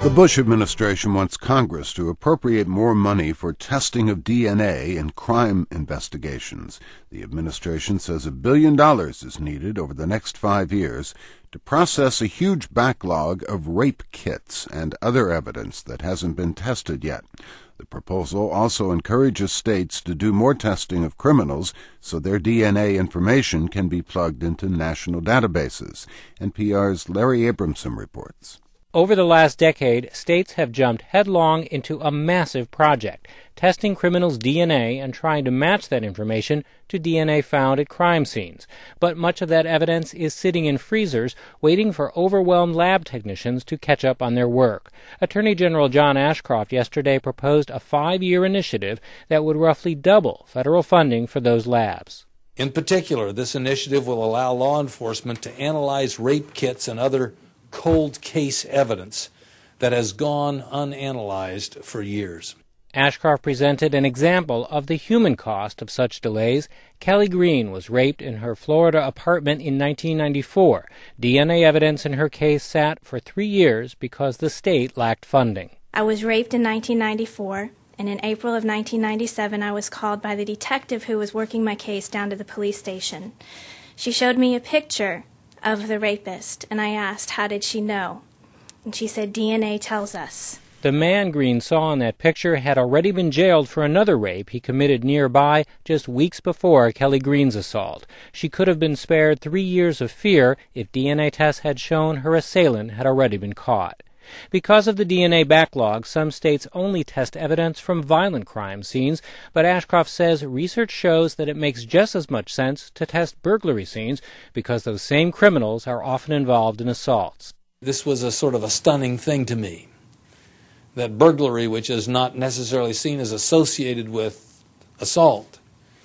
The Bush administration wants Congress to appropriate more money for testing of DNA in crime investigations. The administration says $1 billion is needed over the next 5 years to process a huge backlog of rape kits and other evidence that hasn't been tested yet. The proposal also encourages states to do more testing of criminals so their DNA information can be plugged into national databases. NPR's Larry Abramson reports. Over the last decade, states have jumped headlong into a massive project, testing criminals' DNA and trying to match that information to DNA found at crime scenes. But much of that evidence is sitting in freezers, waiting for overwhelmed lab technicians to catch up on their work. Attorney General John Ashcroft yesterday proposed a 5-year initiative that would roughly double federal funding for those labs. In particular, this initiative will allow law enforcement to analyze rape kits and other cold case evidence that has gone unanalyzed for years. Ashcroft presented an example of the human cost of such delays. Kelly Green was raped in her Florida apartment in 1994. DNA evidence in her case sat for 3 years because the state lacked funding. I was raped in 1994, and in April of 1997 I was called by the detective who was working my case down to the police station. She showed me a picture of the rapist, and I asked, how did she know? And she said, DNA tells us. The man Green saw in that picture had already been jailed for another rape he committed nearby just weeks before Kelly Green's assault. She could have been spared 3 years of fear if DNA tests had shown her assailant had already been caught. Because of the DNA backlog, some states only test evidence from violent crime scenes, but Ashcroft says research shows that it makes just as much sense to test burglary scenes because those same criminals are often involved in assaults. This was a sort of a stunning thing to me, that burglary, which is not necessarily seen as associated with assault,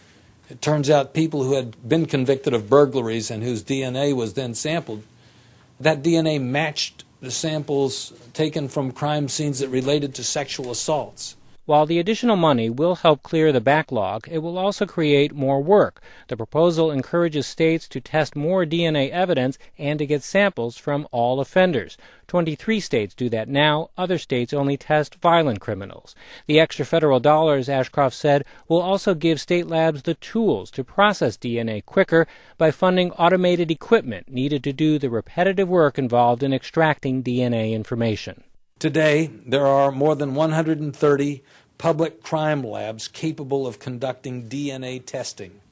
it turns out people who had been convicted of burglaries and whose DNA was then sampled, that DNA matched the samples taken from crime scenes that related to sexual assaults. While the additional money will help clear the backlog, it will also create more work. The proposal encourages states to test more DNA evidence and to get samples from all offenders. 23 states do that now. Other states only test violent criminals. The extra federal dollars, Ashcroft said, will also give state labs the tools to process DNA quicker by funding automated equipment needed to do the repetitive work involved in extracting DNA information. Today, there are more than 130 public crime labs capable of conducting DNA testing,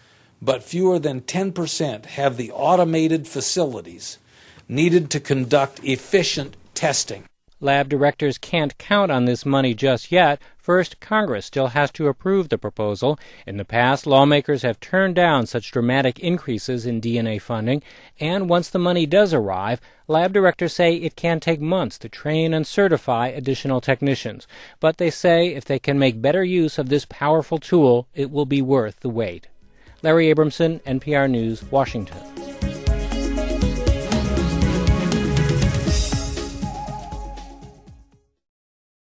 but fewer than 10% have the automated facilities needed to conduct efficient testing. Lab directors can't count on this money just yet. First, Congress still has to approve the proposal. In the past, lawmakers have turned down such dramatic increases in DNA funding, and once the money does arrive, lab directors say it can take months to train and certify additional technicians. But they say if they can make better use of this powerful tool, it will be worth the wait. Larry Abramson, NPR News, Washington.